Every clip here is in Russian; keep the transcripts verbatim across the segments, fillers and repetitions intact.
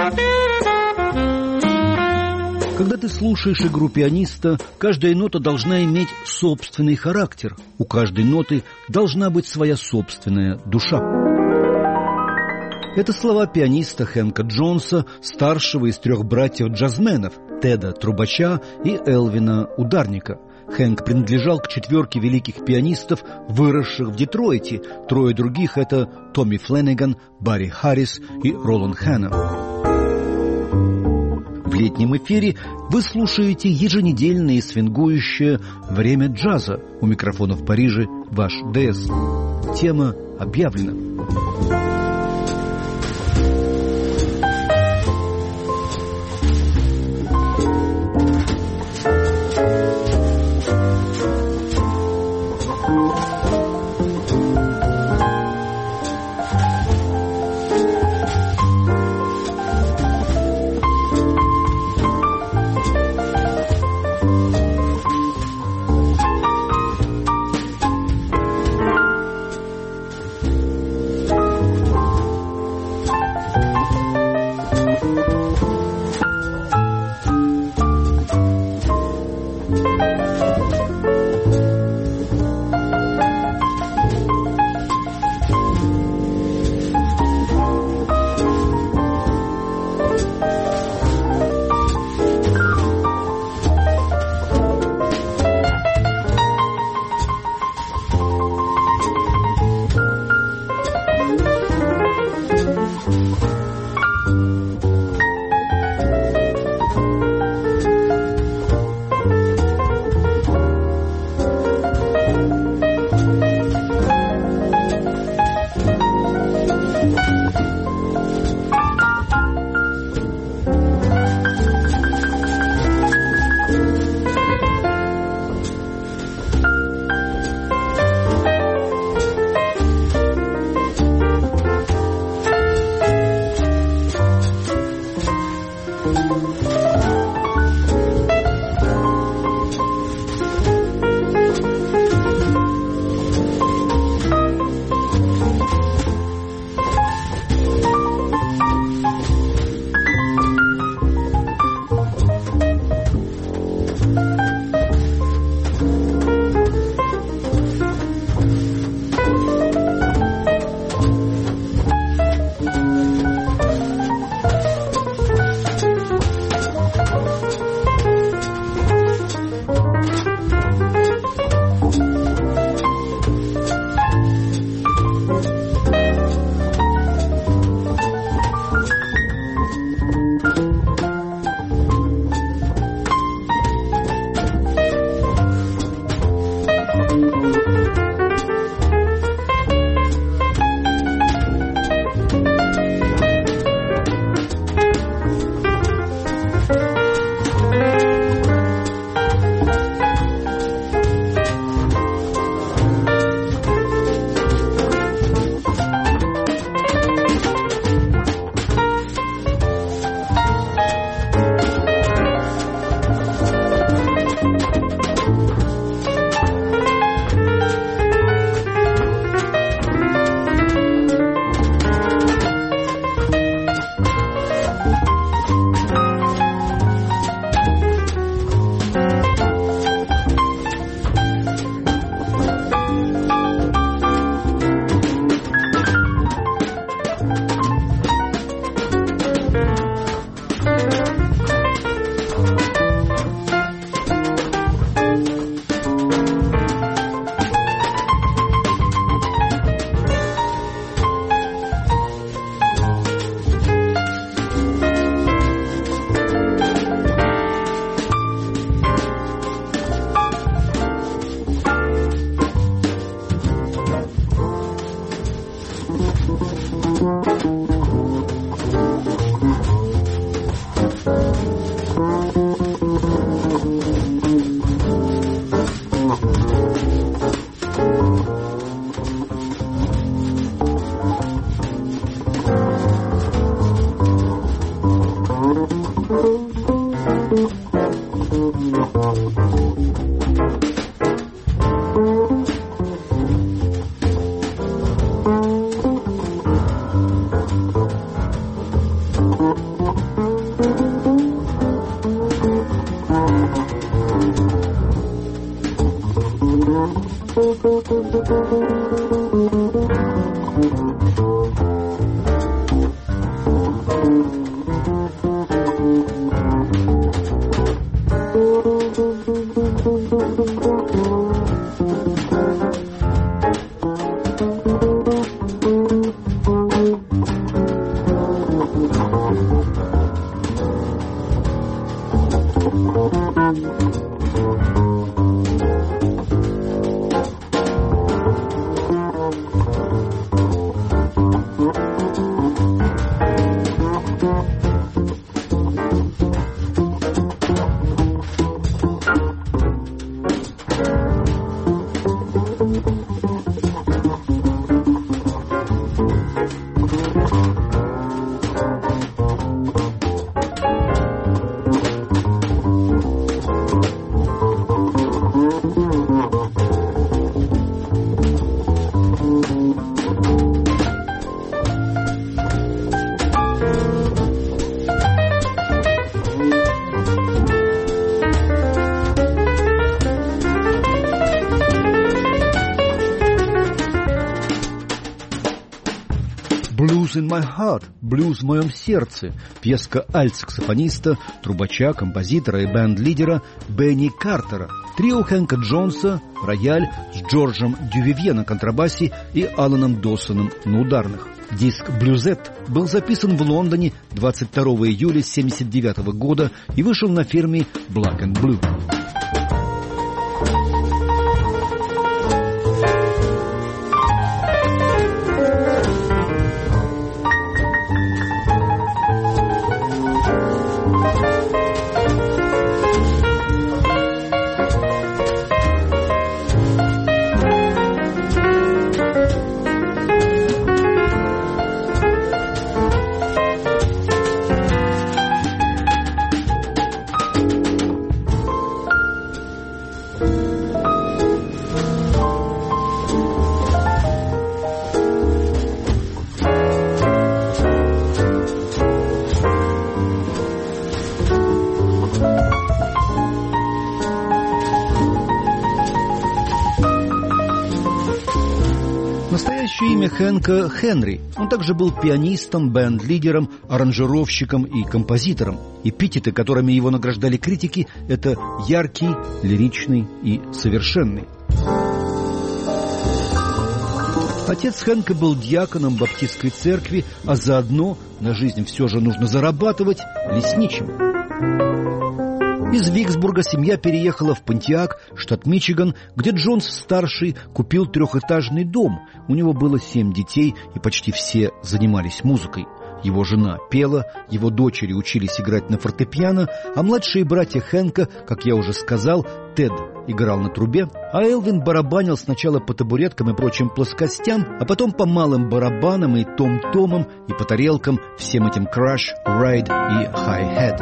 Когда ты слушаешь игру пианиста, каждая нота должна иметь собственный характер. У каждой ноты должна быть своя собственная душа. Это слова пианиста Хэнка Джонса, старшего из трех братьев-джазменов, Теда Трубача и Элвина Ударника. Хэнк принадлежал к четверке великих пианистов, выросших в Детройте. Трое других – это Томми Фленниган, Барри Харрис и Ролан Хэннем. В летнем эфире вы слушаете еженедельное свингующее «Время джаза». У микрофона в Париже ваш ДС. Тема объявлена. «Blues in my heart», «Блюз в моем сердце», пьеска альт-саксофониста, трубача, композитора и бенд-лидера Бенни Картера, трио Хэнка Джонса, рояль с Джорджем Дювивье на контрабасе и Аланом Доссоном на ударных. Диск «Блюзет» был записан в Лондоне двадцать второго июля тысяча девятьсот семьдесят девятого года и вышел на фирме Black and Blue. Настоящее имя Хэнка — Хенри. Он также был пианистом, бенд-лидером, аранжировщиком и композитором. Эпитеты, которыми его награждали критики, это яркий, лиричный и совершенный. Отец Хэнка был диаконом баптистской церкви, а заодно, на жизнь все же нужно зарабатывать, лесничим. Из Виксбурга семья переехала в Понтиак, штат Мичиган, где Джонс-старший купил трехэтажный дом. У него было семь детей, и почти все занимались музыкой. Его жена пела, его дочери учились играть на фортепиано, а младшие братья Хэнка, как я уже сказал, Тед играл на трубе, а Элвин барабанил сначала по табуреткам и прочим плоскостям, а потом по малым барабанам и том-томам, и по тарелкам, всем этим краш, райд и хай-хет.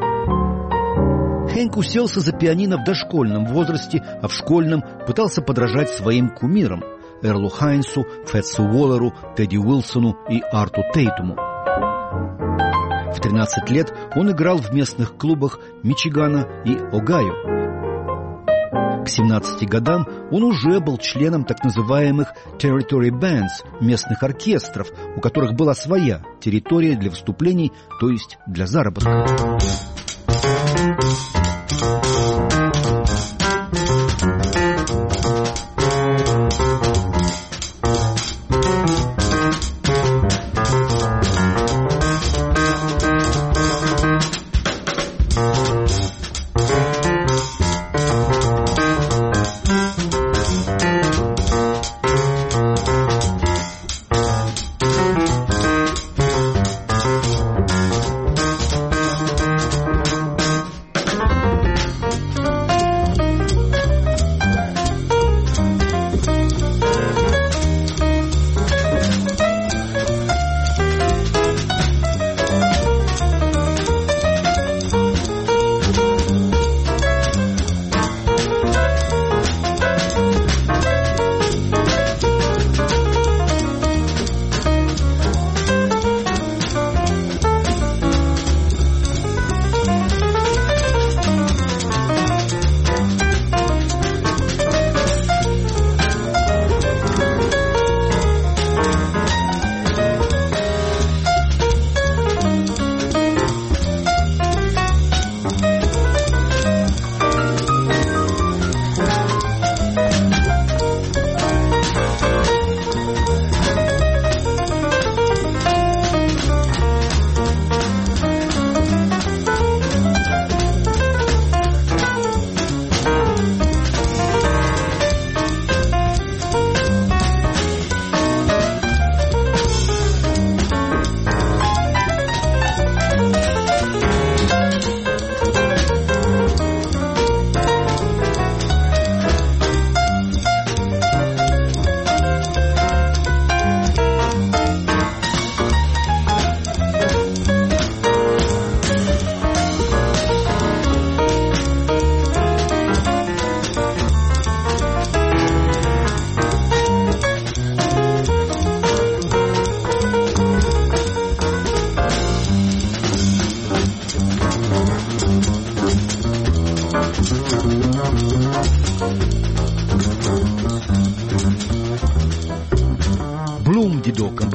Хэнк уселся за пианино в дошкольном возрасте, а в школьном пытался подражать своим кумирам – Эрлу Хайнсу, Фетсу Уоллеру, Тедди Уилсону и Арту Тейтуму. В тринадцать лет он играл в местных клубах Мичигана и Огайо. К семнадцати годам он уже был членом так называемых territory bands, местных оркестров, у которых была своя территория для выступлений, то есть для заработка.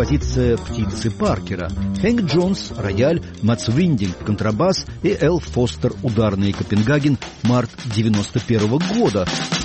композиция «Птицы Паркера». Хэнк Джонс – рояль, Матс Виндинг – контрабас и Эл Фостер – ударные, Копенгаген, март девяносто первого года.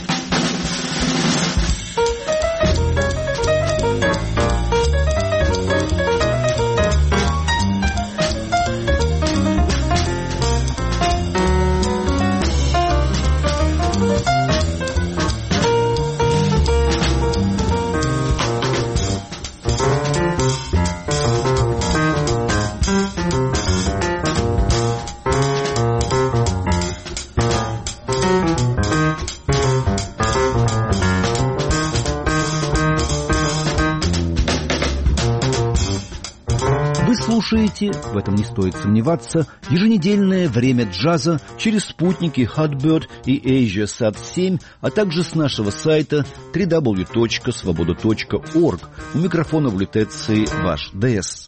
Слушаете, в этом не стоит сомневаться, еженедельное время джаза через спутники Hotbird и AsiaSat семь, а также с нашего сайта дабл ю дабл ю дабл ю точка свобода точка орг. У микрофона в лютеции ваш ДС.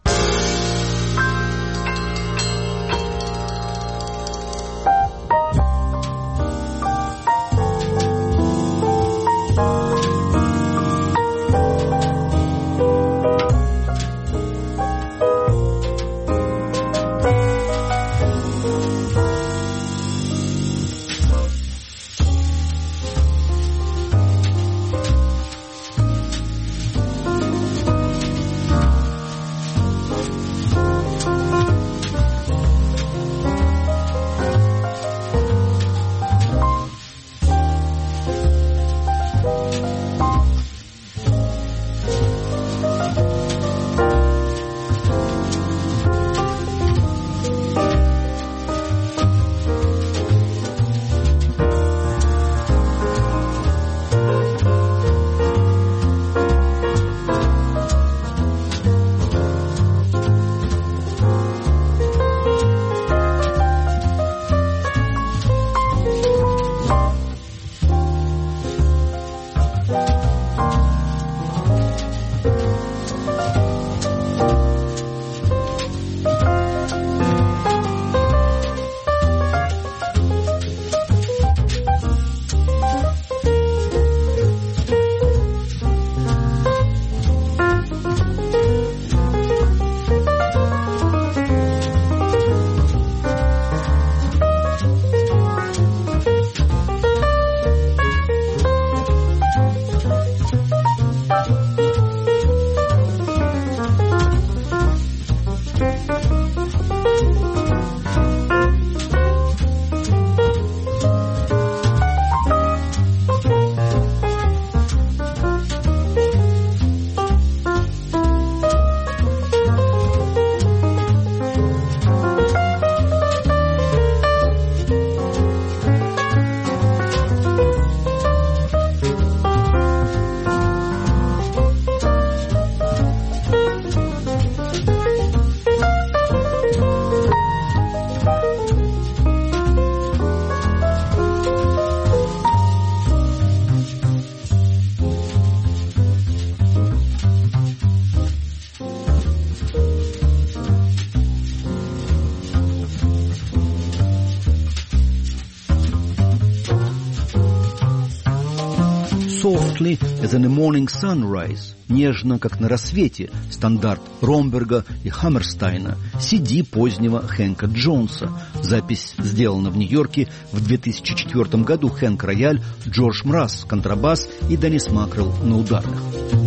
Softly as in a morning sunrise, нежно, как на рассвете, стандарт Ромберга и Хаммерстайна, си ди позднего Хэнка Джонса. Запись сделана в Нью-Йорке в две тысячи четвёртом году. Хэнк рояль, Джордж Мраз контрабас и Деннис Макрелл на ударных.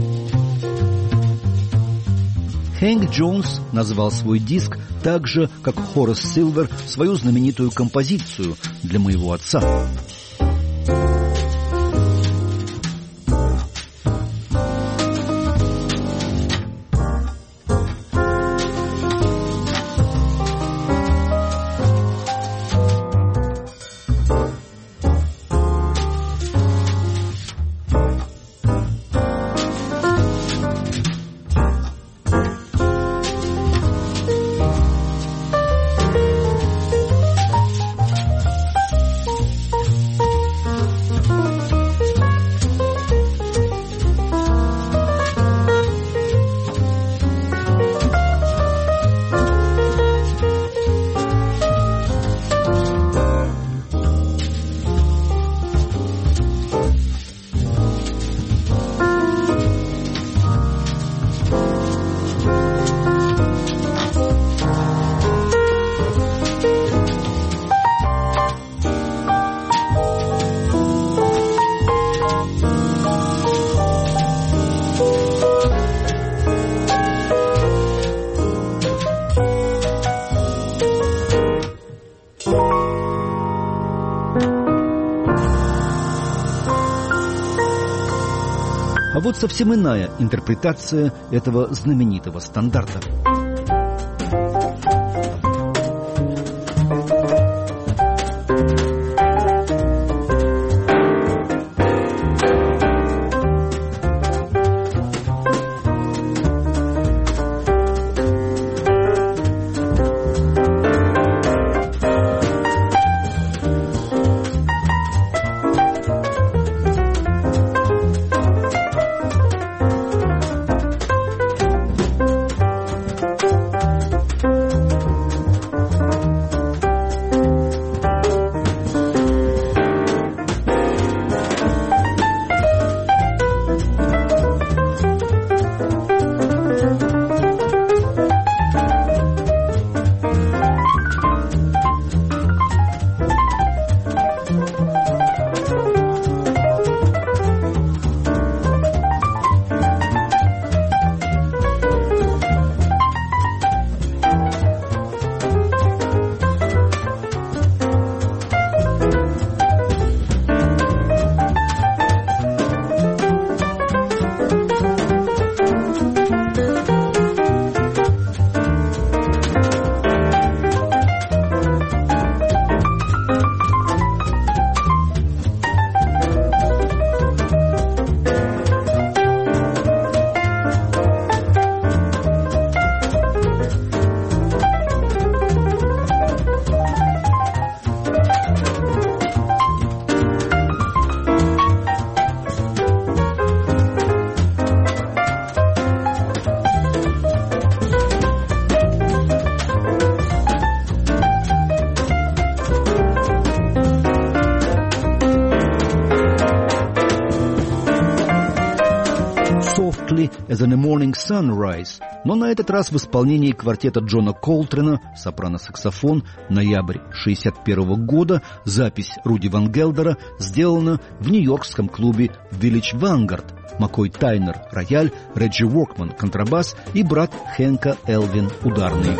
Хэнк Джонс назвал свой диск так же, как Хорас Силвер свою знаменитую композицию «Для моего отца». А вот совсем иная интерпретация этого знаменитого стандарта. «As in a Morning Sunrise», но на этот раз в исполнении квартета Джона Колтрена, сопрано-саксофон, ноябрь шестьдесят первого года, запись Руди Ван Гелдера, сделана в нью-йоркском клубе Village Vanguard. Маккой Тайнер – рояль, Реджи Уоркман – контрабас и брат Хэнка Элвин – ударный.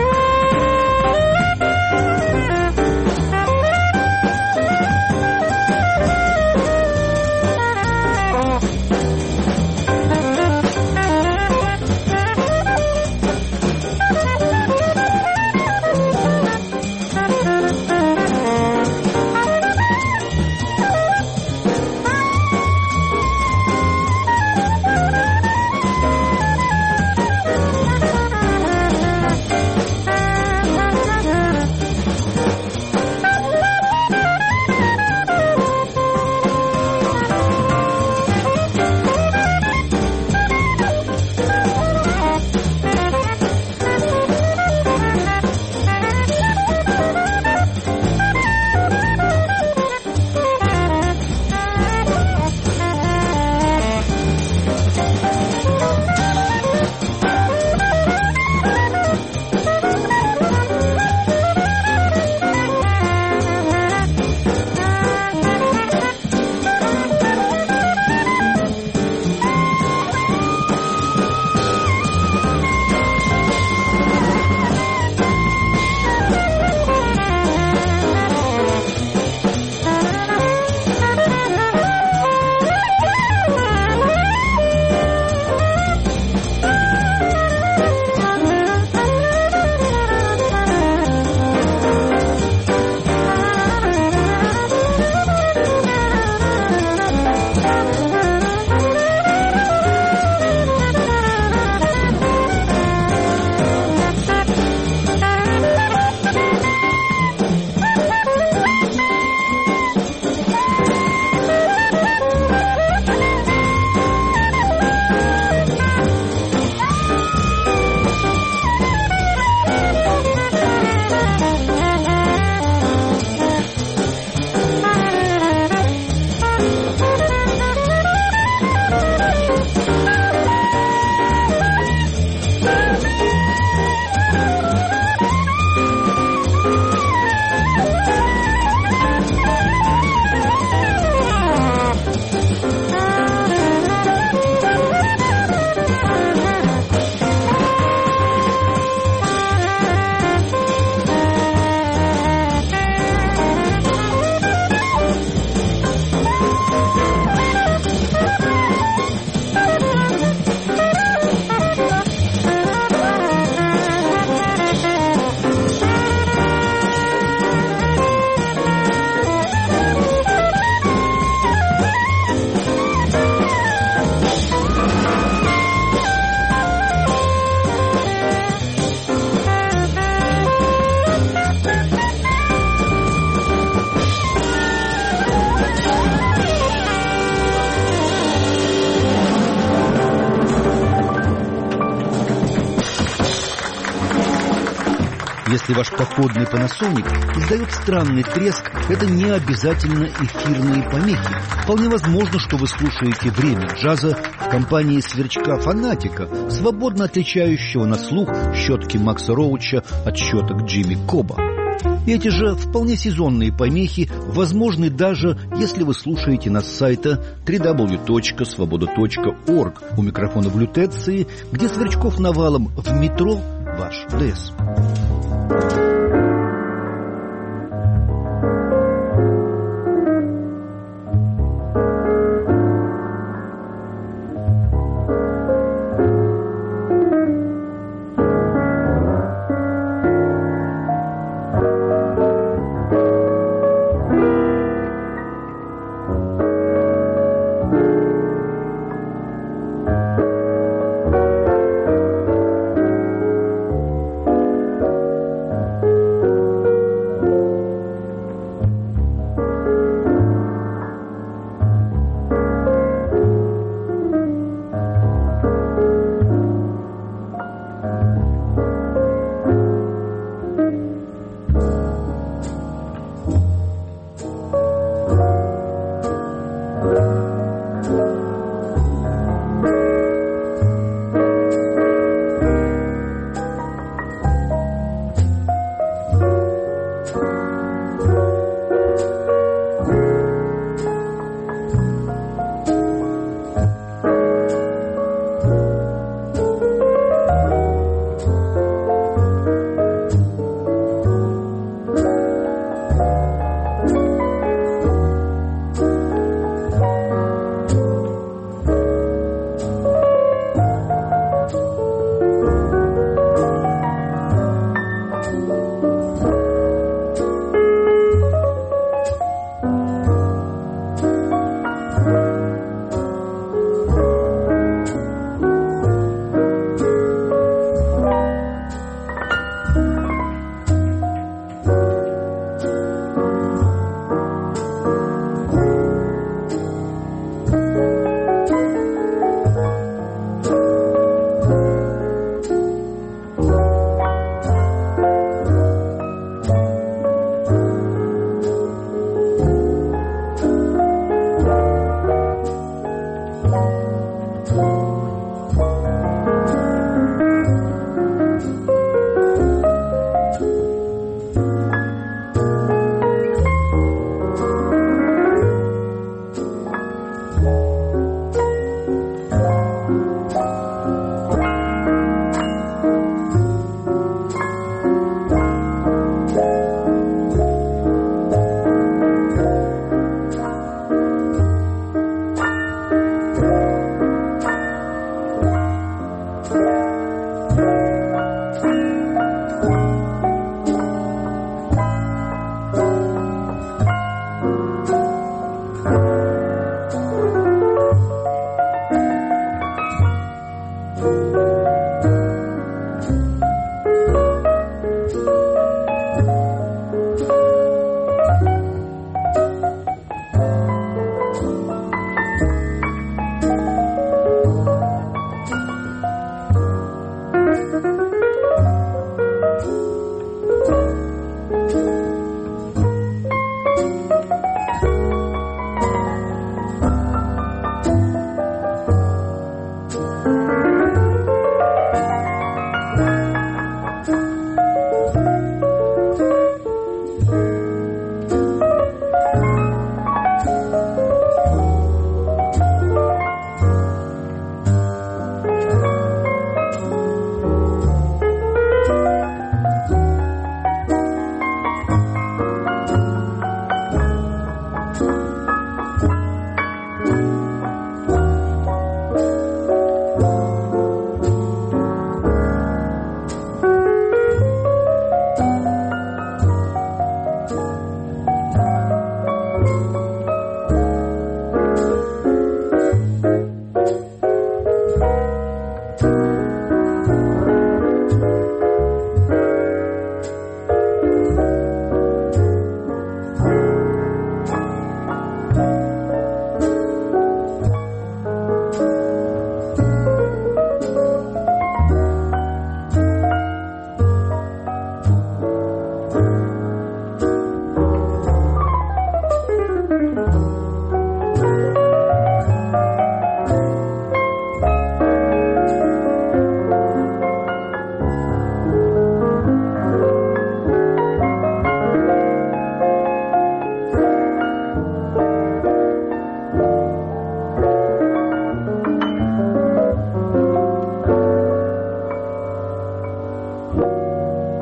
Если ваш походный Panasonic издает странный треск, это не обязательно эфирные помехи. Вполне возможно, что вы слушаете «Время джаза» в компании сверчка-фанатика, свободно отличающего на слух щетки Макса Роуча от щеток Джимми Коба. Эти же вполне сезонные помехи возможны даже если вы слушаете нас с сайта дабл ю дабл ю дабл ю точка свобода точка орг. У микрофона в Лютеции, где сверчков навалом в метро, ваш ДЭС.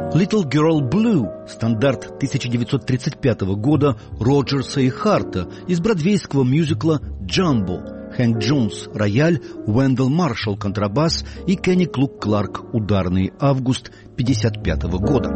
«Little Girl Blue» — стандарт тысяча девятьсот тридцать пятого года Роджерса и Харта из бродвейского мюзикла «Джамбо». Хэнк Джонс — рояль, Уэндell Маршалл — контрабас и Кенни Клук Кларк — ударный, август пятьдесят пятого года.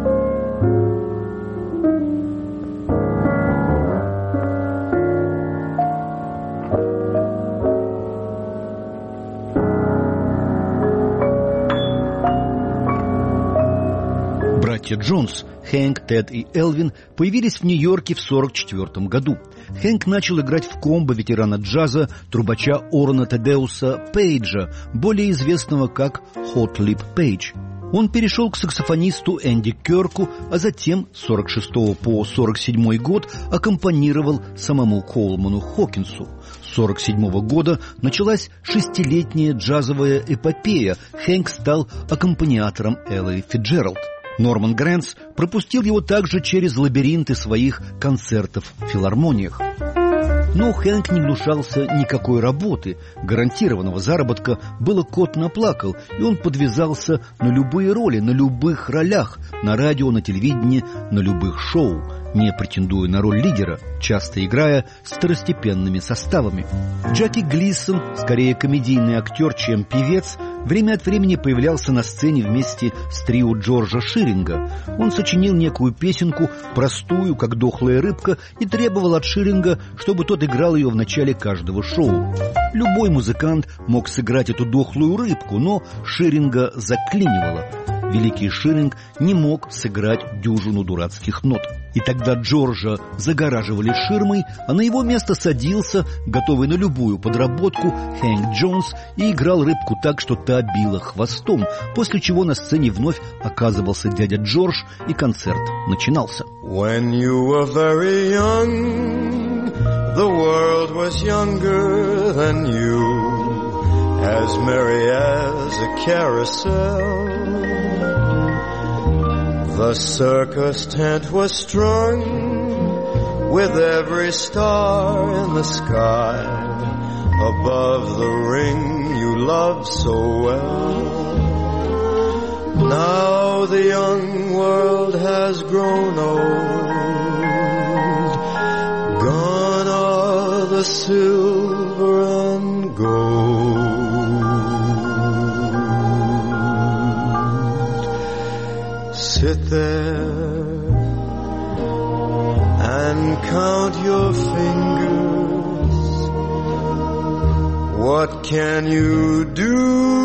Братья Джонс, Хэнк, Тед и Элвин, появились в Нью-Йорке в сорок четвёртом году. Хэнк начал играть в комбо ветерана джаза, трубача Орна Тадеуса Пейджа, более известного как Hot Lip Page. Он перешел к саксофонисту Энди Кёрку, а затем с сорок шестого по сорок седьмой год аккомпанировал самому Коулману Хокинсу. С сорок седьмого года началась шестилетняя джазовая эпопея. Хэнк стал аккомпаниатором Эллы Фицджеральд. Норман Грэнс пропустил его также через лабиринты своих концертов в филармониях. Но Хэнк не гнушался никакой работы. Гарантированного заработка было кот наплакал, и он подвязался на любые роли, на любых ролях, на радио, на телевидении, на любых шоу, не претендуя на роль лидера, часто играя с второстепенными составами. Джеки Глисон, скорее комедийный актер, чем певец, время от времени появлялся на сцене вместе с трио Джорджа Ширинга. Он сочинил некую песенку, простую, как дохлая рыбка, и требовал от Ширинга, чтобы тот играл ее в начале каждого шоу. Любой музыкант мог сыграть эту дохлую рыбку, но Ширинга заклинивало. Великий Ширинг не мог сыграть дюжину дурацких нот. И тогда Джорджа загораживали ширмой, а на его место садился, готовый на любую подработку, Хэнк Джонс и играл рыбку так, что та била хвостом, после чего на сцене вновь оказывался дядя Джордж, и концерт начинался. When you were very young, the world was younger than you, as merry as a carousel. The circus tent was strung with every star in the sky above the ring you loved so well. Now the young world has grown old. Gone are the silver and gold. Sit there and count your fingers. What can you do?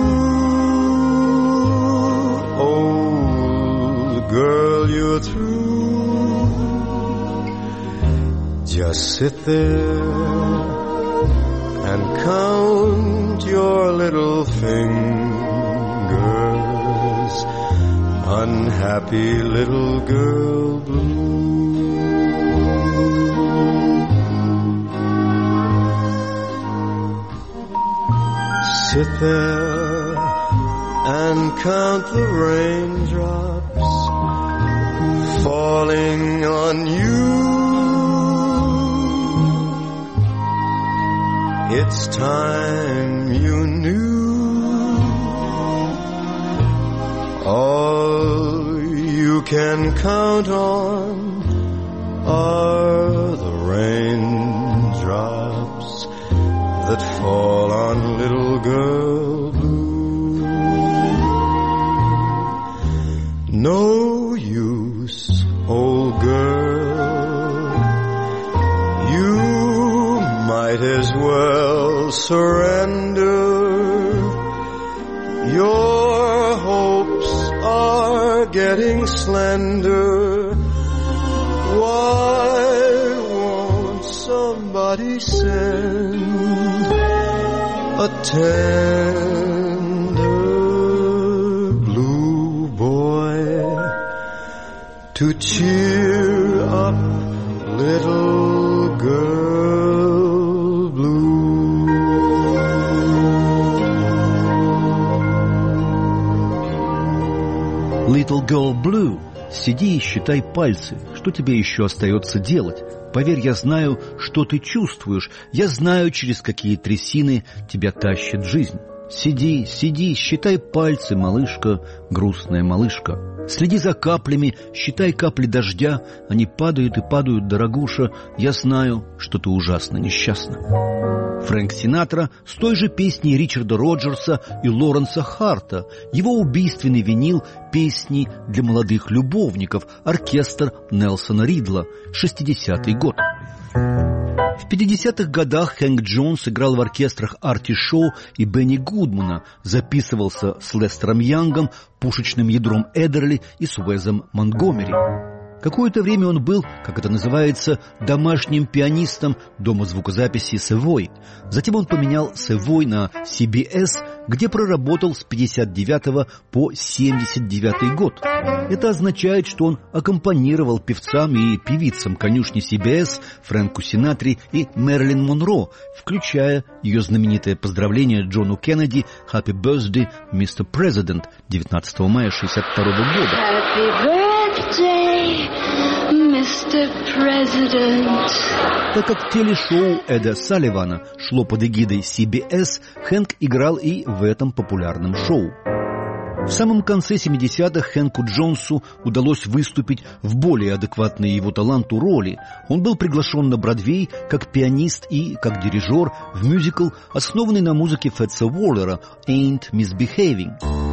Old girl, you're through. Just sit there and count your little fingers. Unhappy little girl blue. Sit there and count the raindrops falling on you. It's time you knew. All you can count on are the raindrops that fall on little girl blue. No use, old girl, you might as well surrender. Your hopes are getting slender. Why won't somebody send a tender blue boy to cheer up little girl blue? Little Girl Blue. Сиди и считай пальцы. Что тебе еще остается делать? Поверь, я знаю, что ты чувствуешь. Я знаю, через какие трясины тебя тащит жизнь. Сиди, сиди, считай пальцы, малышка, грустная малышка. Следи за каплями, считай капли дождя. Они падают и падают, дорогуша. Я знаю, что ты ужасно несчастна. Фрэнк Синатра с той же песней Ричарда Роджерса и Лоренса Харта. Его убийственный винил «Песни для молодых любовников», оркестр Нельсона Ридла, шестидесятый год. В пятидесятых годах Хэнк Джонс играл в оркестрах Арти Шоу и Бенни Гудмана, записывался с Лестером Янгом, пушечным ядром Эдерли и с Уэзом Монтгомери. Какое-то время он был, как это называется, домашним пианистом дома звукозаписи Savoy. Затем он поменял Savoy на си би эс, где проработал с пятьдесят девятого по семьдесят девятый год. Это означает, что он аккомпанировал певцам и певицам конюшни си би эс, Фрэнку Синатре и Мэрилин Монро, включая ее знаменитое поздравление Джону Кеннеди «Happy Birthday, мистер President» девятнадцатого мая шестьдесят второго года. Happy birthday, мистер Президент. Так как телешоу Эда Салливана шло под эгидой си би эс, Хэнк играл и в этом популярном шоу. В самом конце семидесятых Хэнку Джонсу удалось выступить в более адекватной его таланту роли. Он был приглашен на Бродвей как пианист и как дирижер в мюзикл, основанный на музыке Фетса Уоллера «Ain't Misbehaving».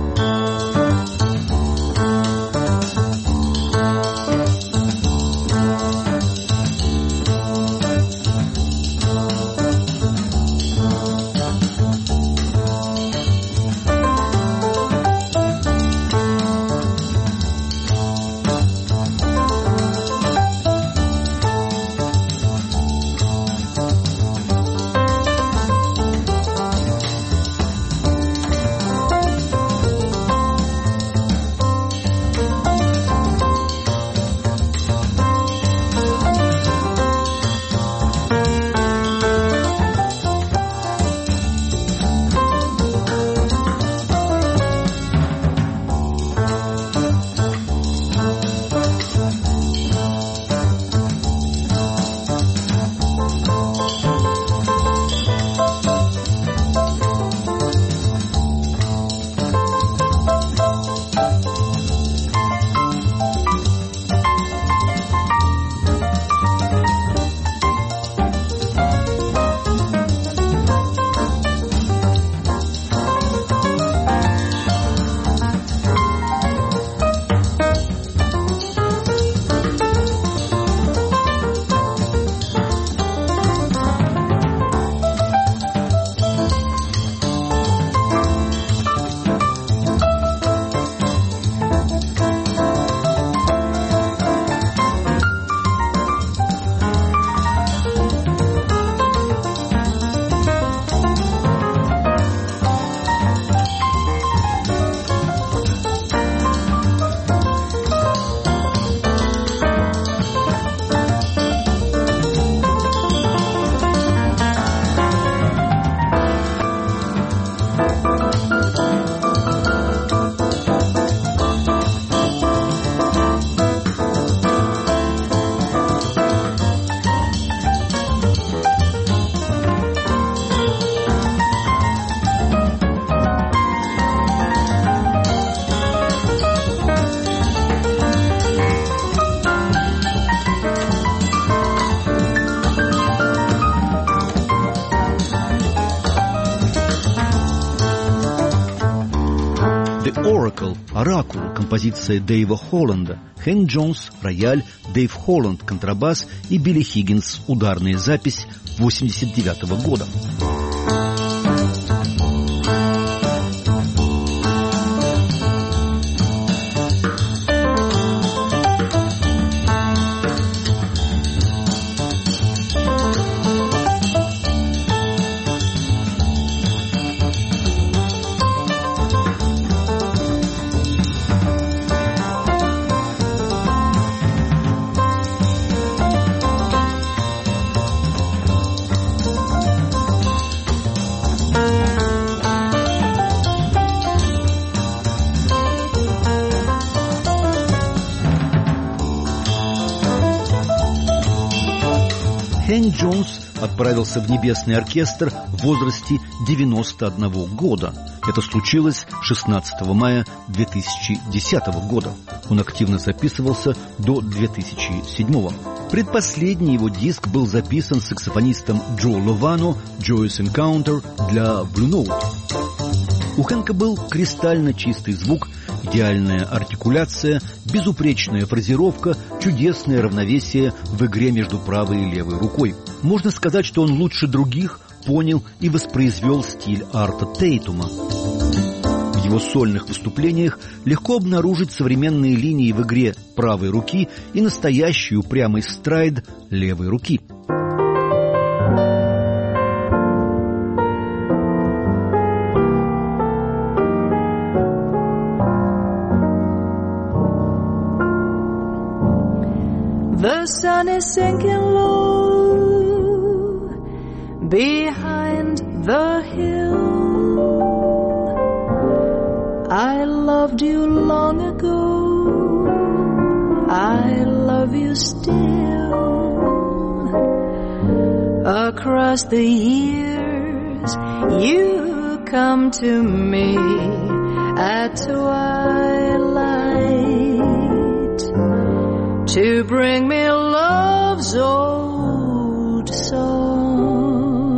Oracle, Оракул, композиция Дэйва Холланда, Хэнк Джонс, рояль, Дэйв Холланд, контрабас и Билли Хиггинс, ударная запись восемьдесят девятого года. Хэнк Джонс отправился в Небесный оркестр в возрасте девяноста одного года. Это случилось шестнадцатого мая две тысячи десятого года. Он активно записывался до две тысячи седьмого. Предпоследний его диск был записан саксофонистом Джо Ловано «Joyous Encounter» для Blue Note. У Хэнка был кристально чистый звук, идеальная артикуляция, безупречная фразировка, чудесное равновесие в игре между правой и левой рукой. Можно сказать, что он лучше других понял и воспроизвел стиль Арта Тейтума. В его сольных выступлениях легко обнаружить современные линии в игре правой руки и настоящий упрямый страйд левой руки. The sun is sinking low behind the hill. I loved you long ago. I love you still. Across the years, you come to me at twilight to bring me love's old song.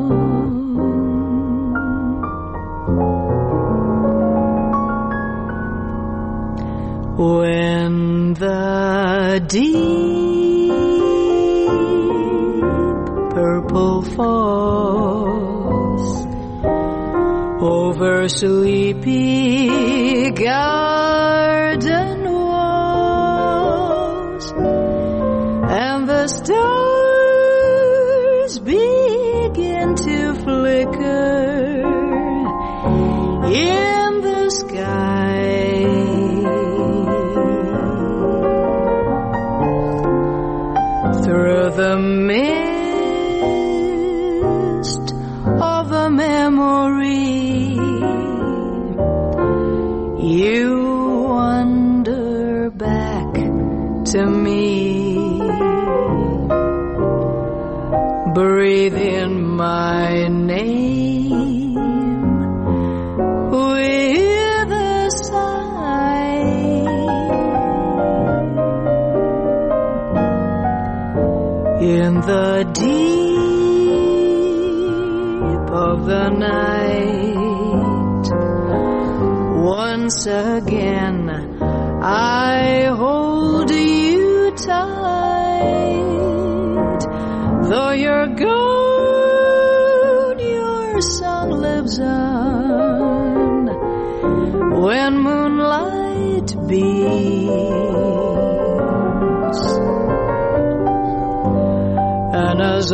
When the deep purple falls over sleepy garden walls, and the stars begin to flicker in the sky, through the mist of the memory, you wander back to me. Breathe in my name with a sigh. In the deep of the night, once again I hold you tight. Though you're gone, your song lives on when moonlight beams, and as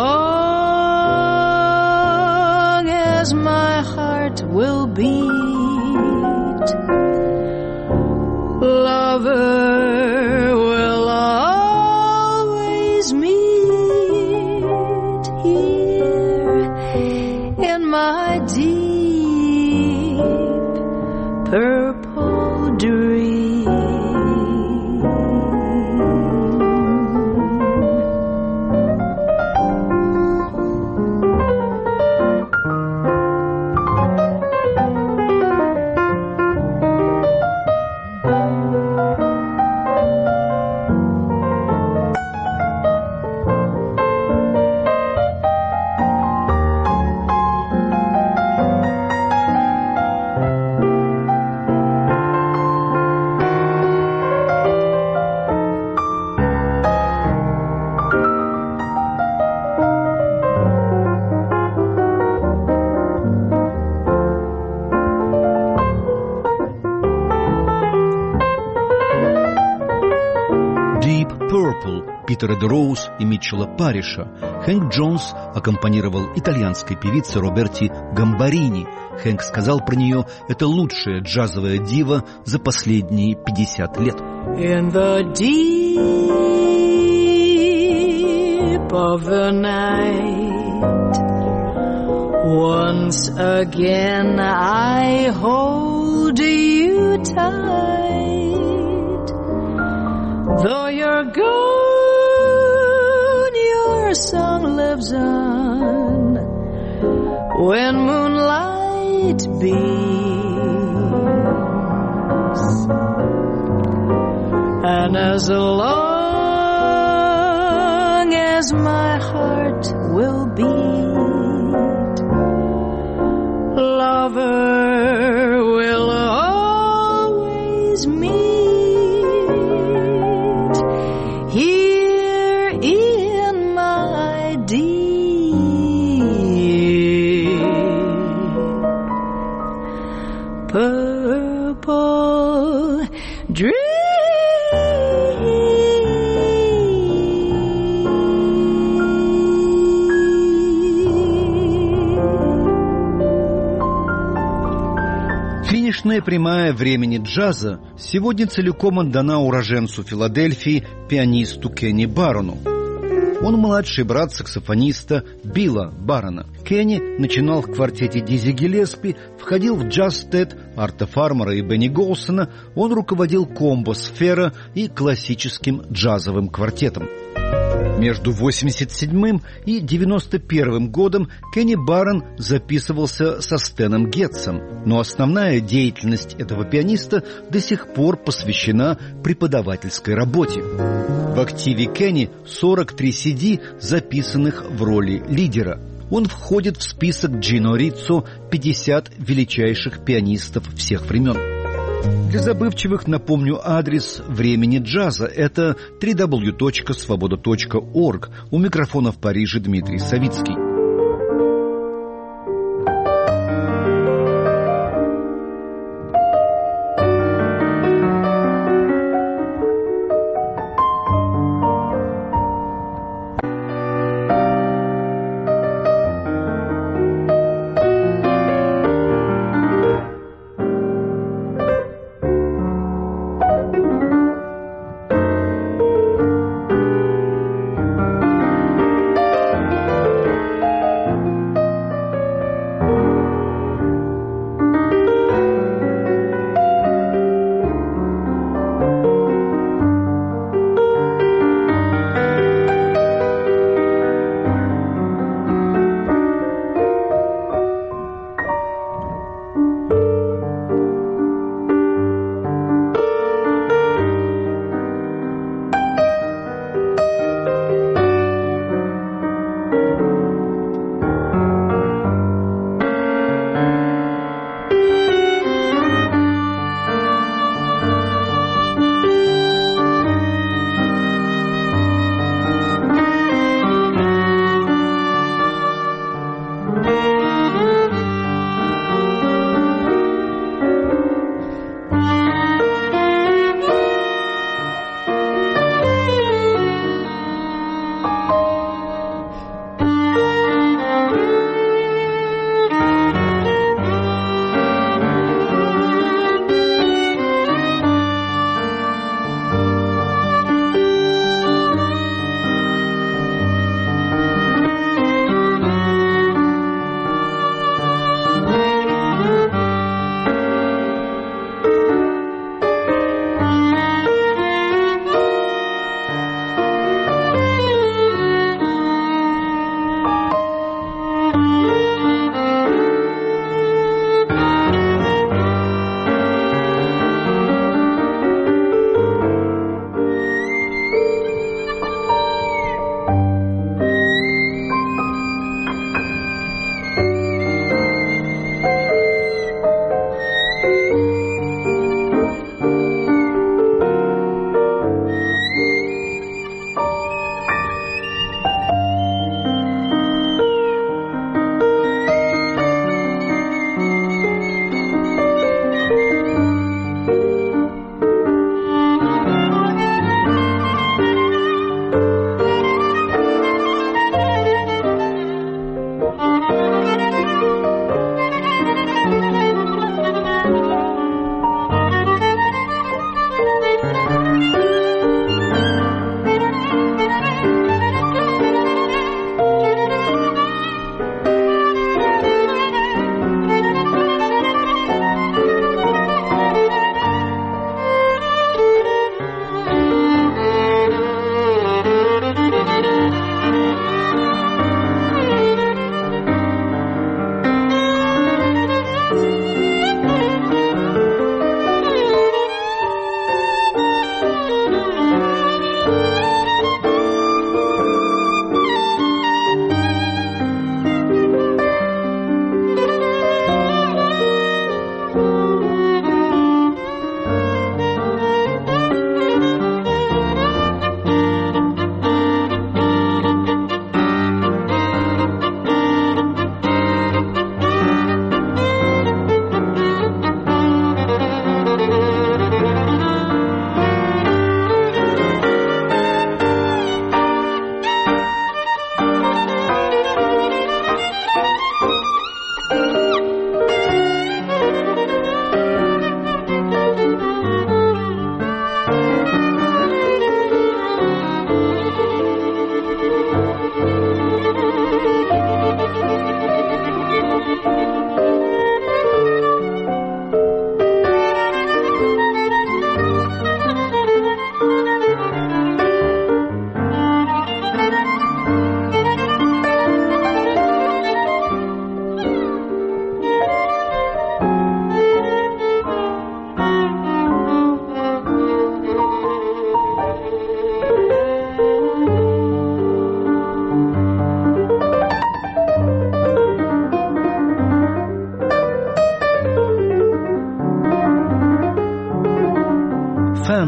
long as my heart will beat, lover will always meet here in my deep purple dream. Питера де Роуз и Митчелла Парриша. Хэнк Джонс аккомпанировал итальянской певице Роберти Гамбарини. Хэнк сказал про нее: это лучшая джазовая дива за последние пятьдесят лет. In the deep of the night, once again I hold you tight. Though you're gone, your song lives on when moonlight beams, and as long as my heart will beat, lover will always meet here in my deep purple dream. Финишная прямая времени джаза сегодня целиком отдана уроженцу Филадельфии, пианисту Кенни Баррону. Он младший брат саксофониста Билла Баррона. Кенни начинал в квартете Дизи Гиллеспи, входил в джаз-тет Арта Фармера и Бенни Голсона, он руководил комбо «Сфера» и классическим джазовым квартетом. Между восемьдесят седьмым и девяносто первым годом Кенни Баррон записывался со Стэном Гетцем, но основная деятельность этого пианиста до сих пор посвящена преподавательской работе. В активе Кенни сорок три си ди, записанных в роли лидера. Он входит в список Джино Риццо «пятьдесят величайших пианистов всех времен». Для забывчивых напомню адрес времени джаза. Это дабл ю дабл ю дабл ю точка свобода точка орг. У микрофона в Париже Дмитрий Савицкий.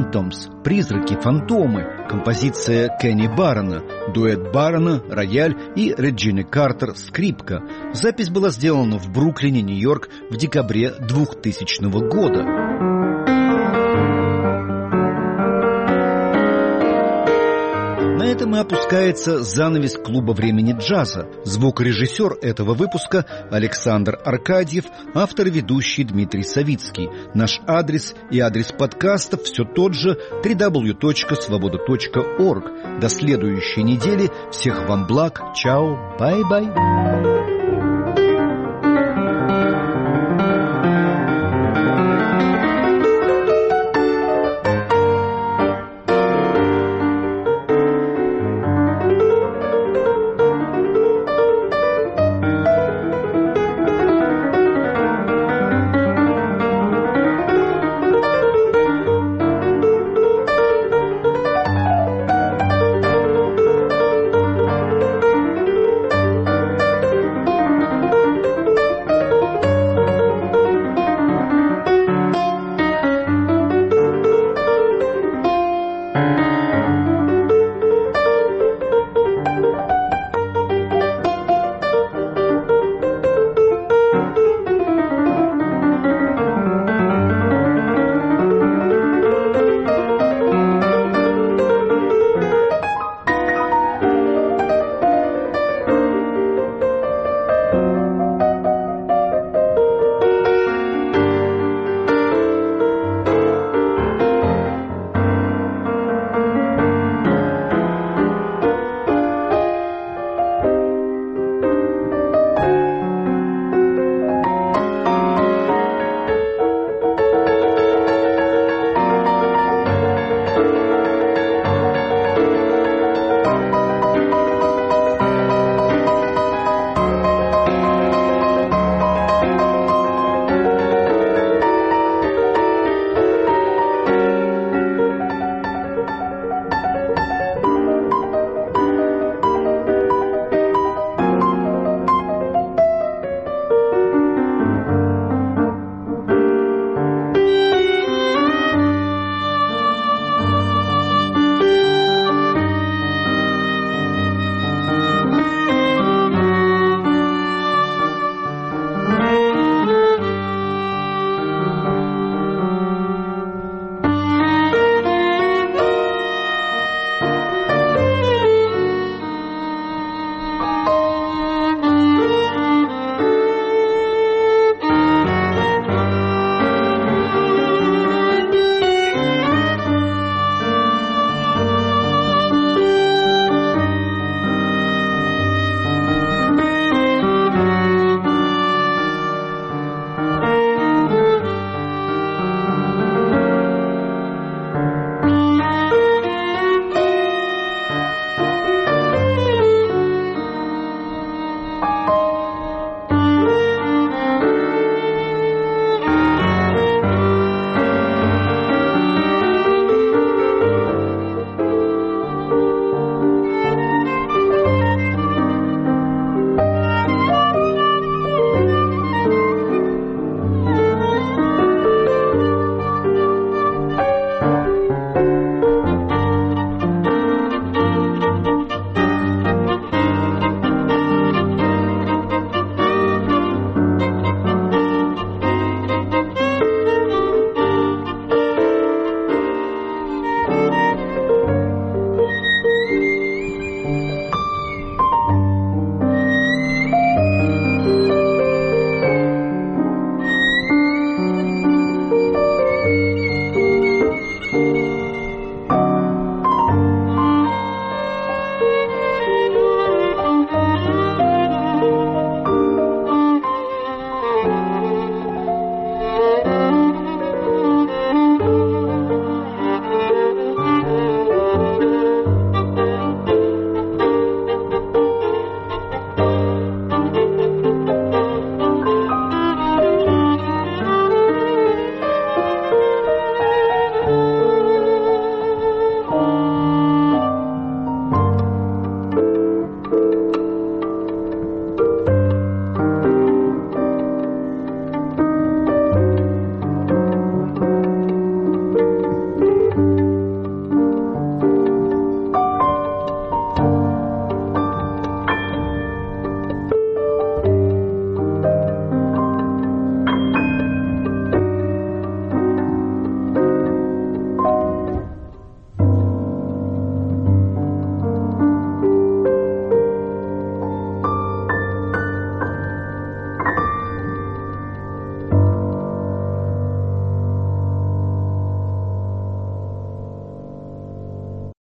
Phantoms, призраки, фантомы, композиция Кенни Баррона, дуэт Баррона, рояль и Реджины Картер, скрипка. Запись была сделана в Бруклине, Нью-Йорк в декабре двухтысячного года. На этом и опускается занавес клуба «Времени джаза». Звукорежиссер этого выпуска Александр Аркадьев, автор и ведущий Дмитрий Савицкий. Наш адрес и адрес подкастов все тот же дабл ю дабл ю дабл ю точка свобода точка орг. До следующей недели. Всех вам благ. Чао. Бай-бай.